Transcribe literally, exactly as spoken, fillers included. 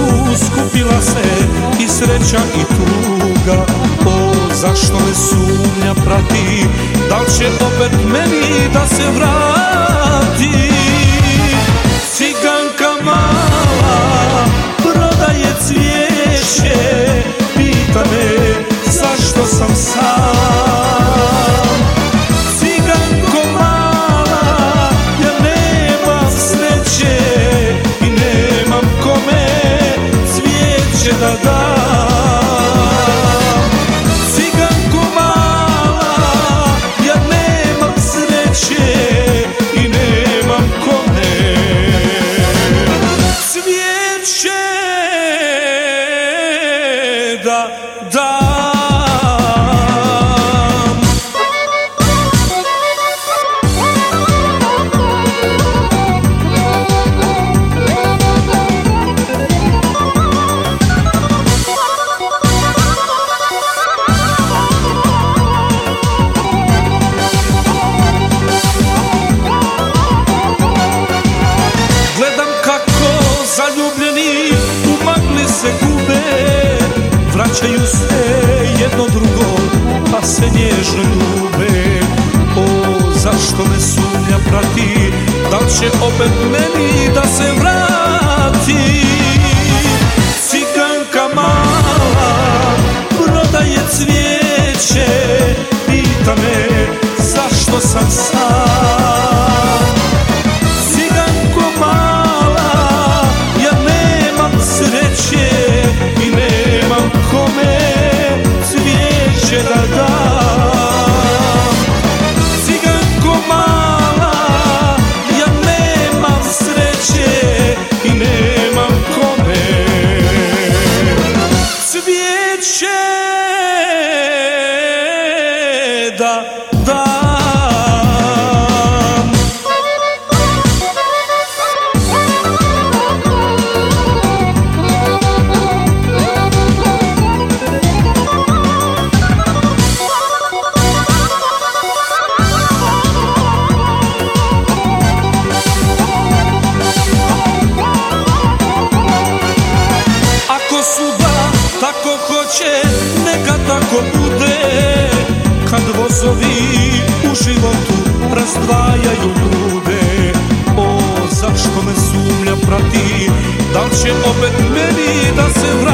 skupila se i sreća i tuga. O, zašto me sumnja prati, da li će opet meni da se vrati? Ciganka mala prodaje cvijeće, pita me zašto sam sam. Ciganko mala, ja nemam sreće i nemam kome cvijeće da dam. Ciganko mala, ja nemam sreće i nemam kome cvijeće da dam. Zaljubljeni u magli se gube, vraćaju se jedno drugo, pa se nježno ljube. O, zašto me sumnja prati, da li će opet meni da se vrati? Ciganka mala prodaje cvijeće, pita me zašto sam sam. Ciganko mala, ja nemam sreće i nemam kome cvijeće da dam. Ciganko mala, ja nemam sreće i nemam kome cvijeće da dam. Tako hoće, neka tako bude, kad vozovi u životu razdvajaju ljude. O, zašto me sumnja prati, da li će opet meni da se vrati?